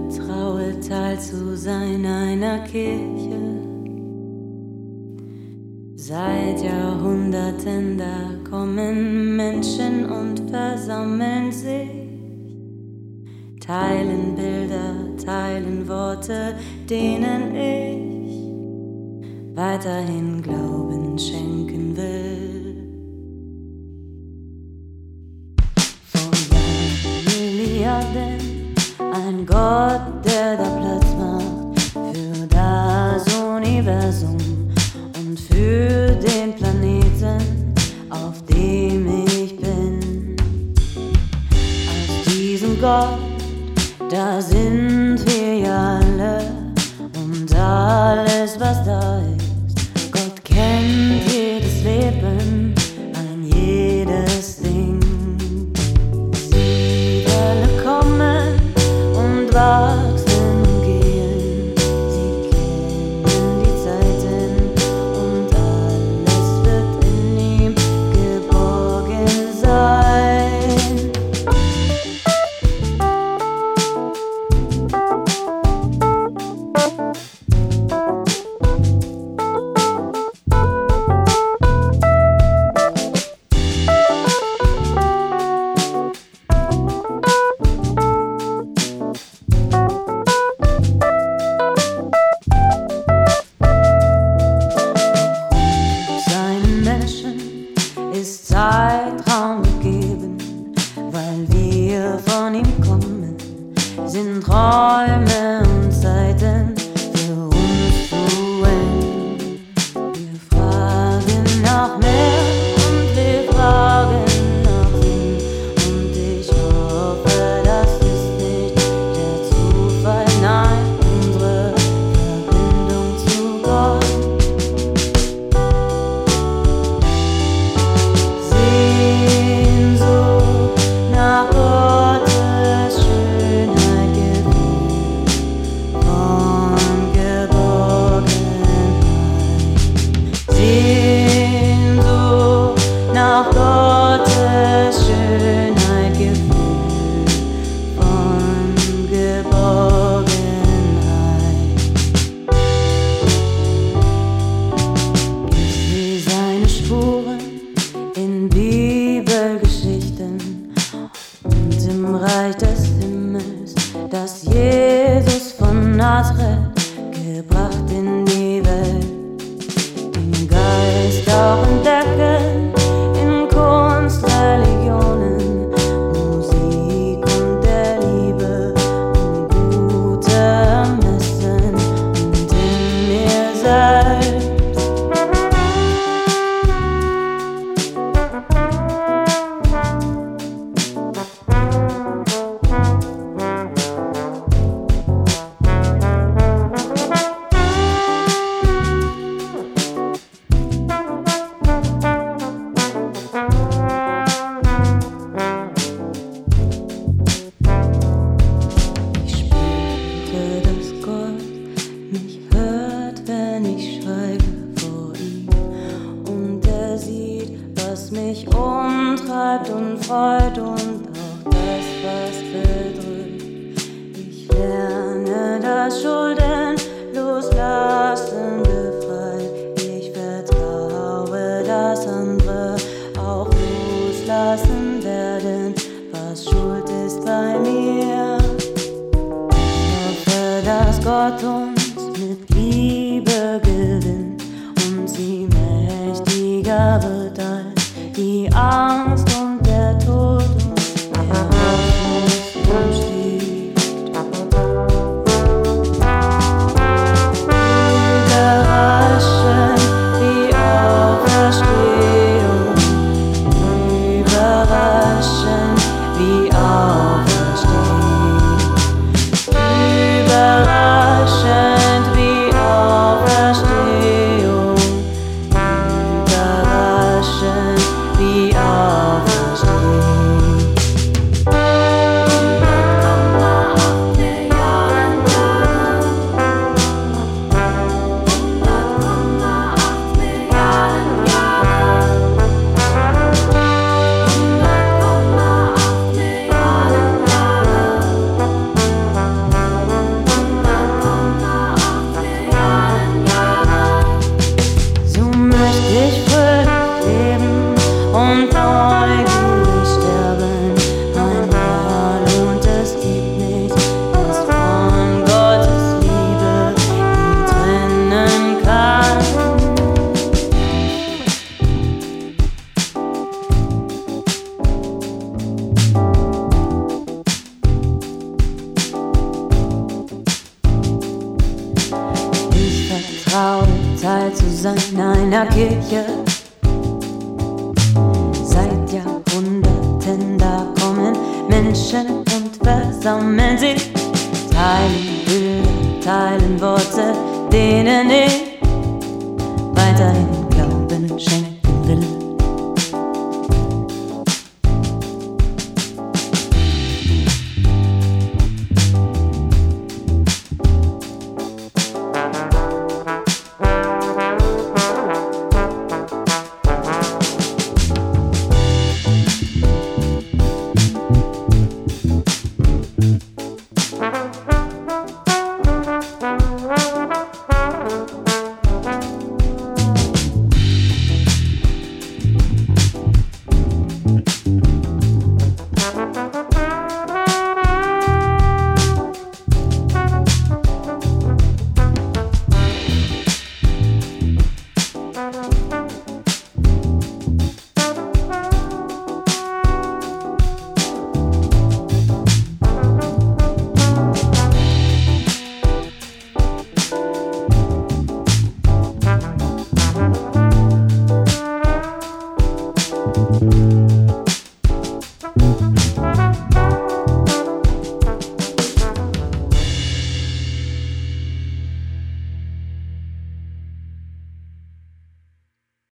traue Teil zu sein einer Kirche. Seit Jahrhunderten da kommen Menschen und versammeln sich, teilen Bilder, teilen Worte, denen ich weiterhin Glauben schenken will. Vor Milliarden ein Gott, der da Platz macht für das Universum und für den Planeten, auf dem ich bin. Aus diesem Gott, da sind wir ja alle und alles, was da ist. Gott kennt jedes Leben, ein jedes Ding. Sie alle kommen und wachsen und gehen. Sie kennen die Zeiten und alles wird in ihm geborgen sein. Ist Zeitraum gegeben, weil wir von ihm kommen, sind Räume und Zeiten für uns zu eng. Wir fragen nach mehr und wir fragen nach Sinn, und ich hoffe, das ist nicht der Zufall, nein, unsere Verbindung zu Gott. Nach Gottes Schönheit, Gefühl von Geborgenheit. Ich sehe seine Spuren in Bibelgeschichten und im Reich des Himmels, das Jesus von Nazareth gebracht in die Welt. Den Geist auch entdecken, Kunst, Religionen, Musik und der Liebe und gutem Essen und in mir selbst. Mich umtreibt und freut und auch das, was bedrückt. Ich lerne das Schulden loslassen befreit. Ich vertraue, dass andere auch loslassen werden, was schuld ist bei mir. Ich hoffe, dass Gott uns mit Liebe gewinnt und sie mächtiger wird als die Angst und der Tod und der Hoffnungsstieg. Überraschend wie Auferstehung, überraschend wie Auferstehung, überraschend wie Auferstehung, überraschend wie Auferstehung. einer Kirche. Seit Jahrhunderten da kommen Menschen und versammeln sich, teilen Bilder, teilen Worte, denen ich